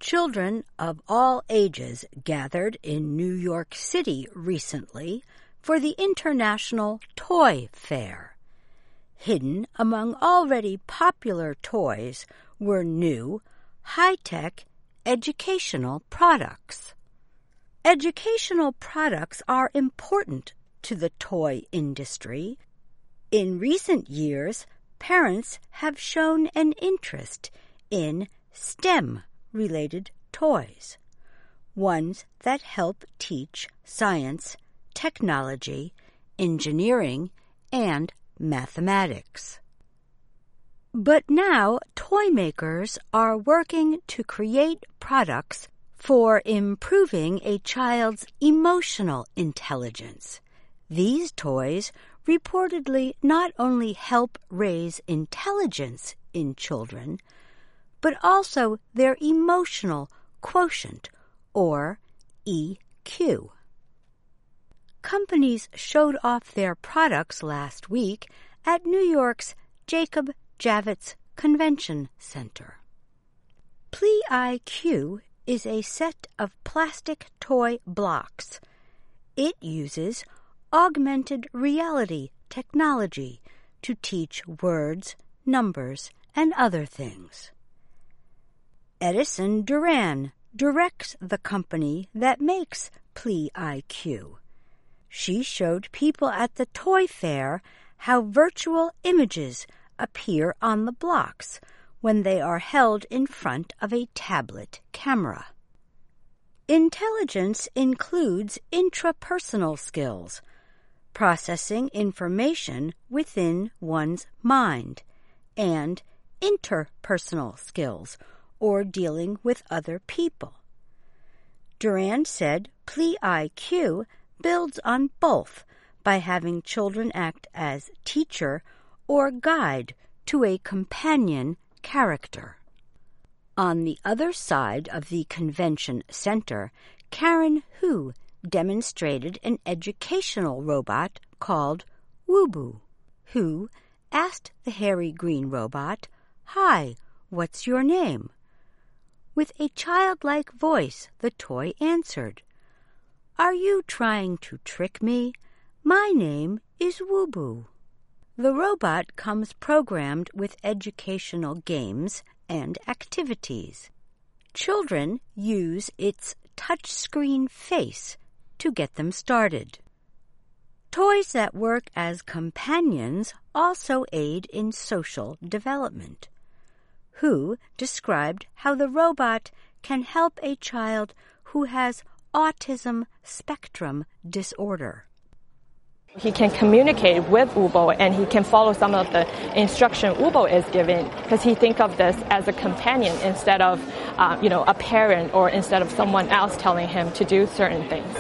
Children of all ages gathered in New York City recently for the International Toy Fair. Hidden among already popular toys were new, high-tech educational products. Educational products are important to the toy industry. In recent years, parents have shown an interest in STEM-related toys, ones that help teach science, technology, engineering, and mathematics. But now toy makers are working to create products for improving a child's emotional intelligence. These toys reportedly not only help raise intelligence in children, but also their emotional quotient, or EQ. Companies showed off their products last week at New York's Jacob Javits Convention Center. PleIQ is a set of plastic toy blocks. It uses augmented reality technology to teach words, numbers, and other things. Edison Duran directs the company that makes PleIQ. She showed people at the toy fair how virtual images appear on the blocks when they are held in front of a tablet camera. Intelligence includes intrapersonal skills, processing information within one's mind, and interpersonal skills, or dealing with other people. Duran said PleIQ builds on both by having children act as teacher or guide to a companion character. On the other side of the convention center, Karen Hu demonstrated an educational robot called Wubu. Hu asked the hairy green robot, "Hi, what's your name?" With a childlike voice, the toy answered, "Are you trying to trick me? My name is Wubu." The robot comes programmed with educational games and activities. Children use its touchscreen face to get them started. Toys that work as companions also aid in social development. Hu described how the robot can help a child who has autism spectrum disorder. He can communicate with Wubo and he can follow some of the instruction Wubo is giving because he thinks of this as a companion instead of, a parent or instead of someone else telling him to do certain things.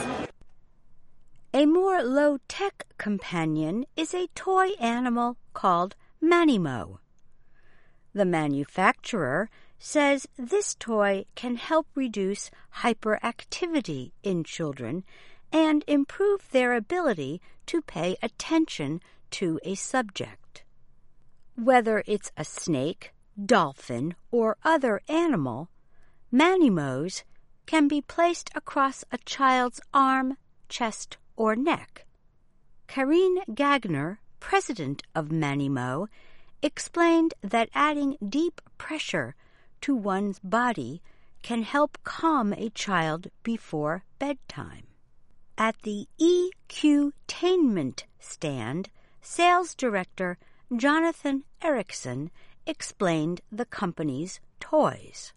A more low-tech companion is a toy animal called Manimo. The manufacturer says this toy can help reduce hyperactivity in children and improve their ability to pay attention to a subject. Whether it's a snake, dolphin, or other animal, Manimos can be placed across a child's arm, chest, or neck. Karine Gagner, president of Manimo, explained that adding deep pressure to one's body can help calm a child before bedtime. At the EQ-tainment stand, sales director Jonathan Erickson explained the company's toys.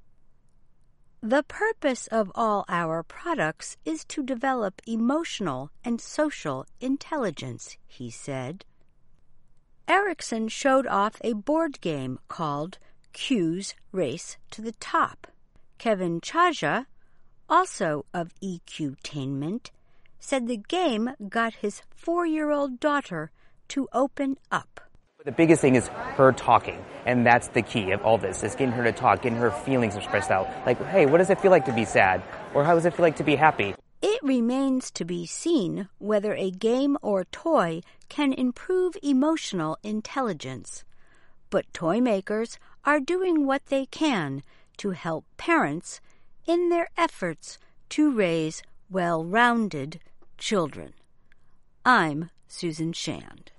The purpose of all our products is to develop emotional and social intelligence, he said. Erickson showed off a board game called Q's Race to the Top. Kevin Chaja, also of EQ-tainment, said the game got his 4-year-old daughter to open up. The biggest thing is her talking, and that's the key of all this, is getting her to talk, getting her feelings expressed out. Like, hey, what does it feel like to be sad? Or how does it feel like to be happy? It remains to be seen whether a game or toy can improve emotional intelligence. But toy makers are doing what they can to help parents in their efforts to raise well-rounded children. I'm Susan Shand.